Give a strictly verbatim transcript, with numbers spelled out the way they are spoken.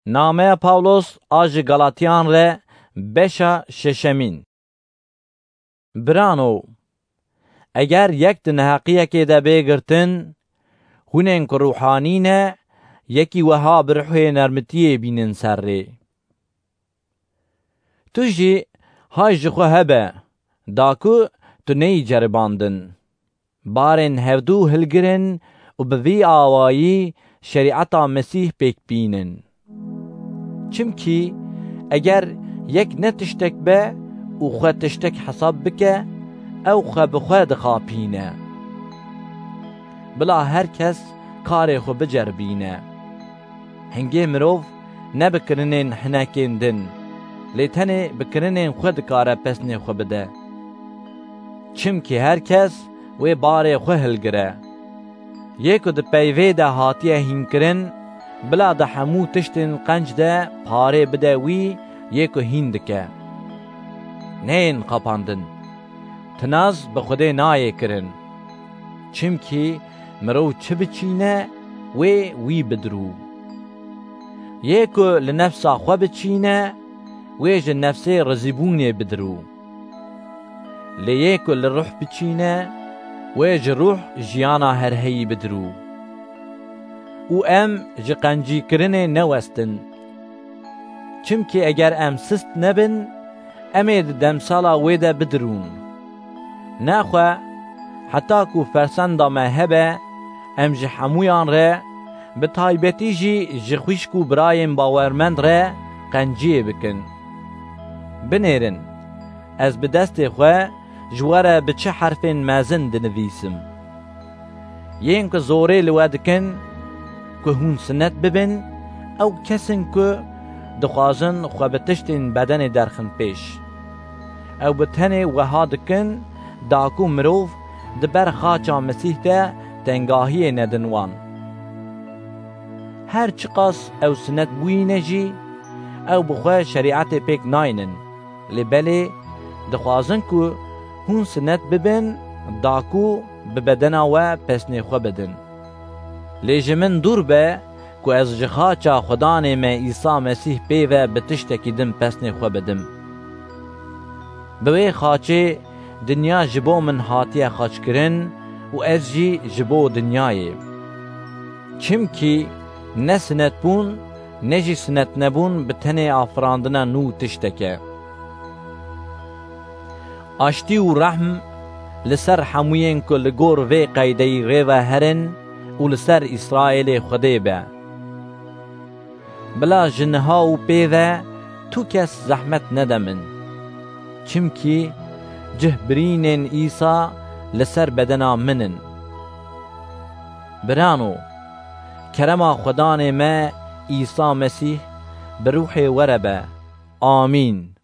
نامه پاولوس آج گلاتیان ره بشا ششمین. برانو اگر یک دنحقیه که ده بگرتن هونین که روحانینه یکی وها برحوی نرمتیه بینن سر ره. تو جی های جخو هبه داکو تو نی جرباندن. بارن هفدو هلگرن و بوی آوایی شریعتا مسیح پیک بینن. چمکی اگر یک نتشتک به او خود تشتک حساب بکه او خود بخود خاپینه. بلا هر کس کار خود بجربینه. هنگی مروف نبکرنین حنکندن لیتنه بکرنین خود کار پسنی خود بده. چمکی هر کس وی بار خود هلگره. یکو ده پیوه ده هاتیه هین بلا ده همو تشتن قنج ده پاره بده وی یکو هین دکه. نین قپاندن. تناز بخوده نایه کرن. چمکی مرو چه بچینه وی وی بدرو. یکو لنفسا خو بچینه وی جه نفسه رزیبونه بدرو. لیکو لروح بچینه وی جه روح جیانا هر هی بدرو. او ام جه قنجی کرنه نوستن. چمکی اگر ام سست نبن امید دمسالا ویده بدرون. نخواه حتی کو فرسنده مهبه ام جه حمویان ره به تایبتی جی جه خوشکو برایم باورمند ره قنجیه بکن. بنیرن از به دست خواه جواره به چه حرفین مازن دنویسم. یین که زوره لودکن که هون سنت ببن او کسن که دخوازن خواه بتشتین بدن درخن پیش. او بتنه وها دکن داکو مروف دبر خاچا مسیح ده تنگاهی ندنوان. هر چقاس او سنت بوینه جی او بخواه شریعت پیک ناینن لبله دخوازن که هون سنت ببن داکو ببدنا و پسنی خو بدن. لیجه من دور به که از جخاچا خدانه ما عیسی مسیح پیوه بتشتکی دم پسنی خو بدم. بوی خاچه دنیا جبو من هاتیه خاچ کرن و از جی جبو دنیای. چمکی نه سنت بون نه جی سنت نبون بتنه آفراندنا نو تشتکه. آشتی و رحم لسر حموین که لگور وی قیدی ریوه هرن و لسر اسرائیل خوده به. بلا جنها و پیوه تو کس زحمت ندمن. چمکی جهبرینن ایسا لسر بدنا منن. برانو کرما خدان ما عیسی مسیح بروح وربه. آمین.